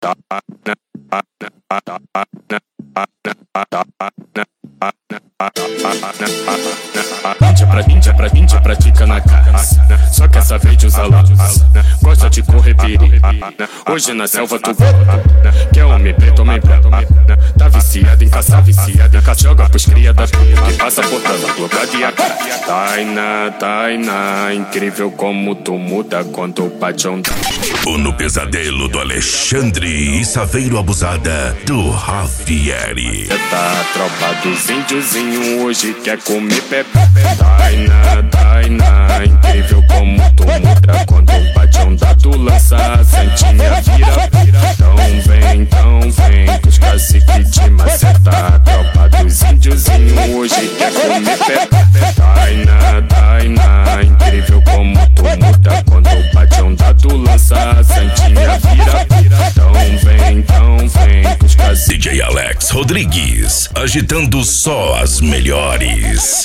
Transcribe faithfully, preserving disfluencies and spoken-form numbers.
Índia pra índia pra índia pratica na casa, só que essa vez usa lápis. Gosta de correr perigo, hoje na selva tu volta. Quer homem preto, homem branco, tá viciado em caçar, viciado em caçar. Joga pros cria da puta que passa portando blocada e a cara. Taina, Taina, incrível como tu muda quando bate onda. O No Pesadelo do Alexandre e Saveiro Abusada do Javieri. Tá, tropa dos índiozinho hoje quer comer pepe. Taina, Taina, incrível como tu muda quando bate onda, tu lança a santinha, vira. Então vem, então vem, que os cacique te maceta. Tropa dos índiozinho hoje quer comer pepe. Taina, Taina, incrível como tu muda quando bate onda, tu lança a santinha, vira. Então vem, então vem, que os cacique. D J Alex Rodrigues, agitando só as melhores.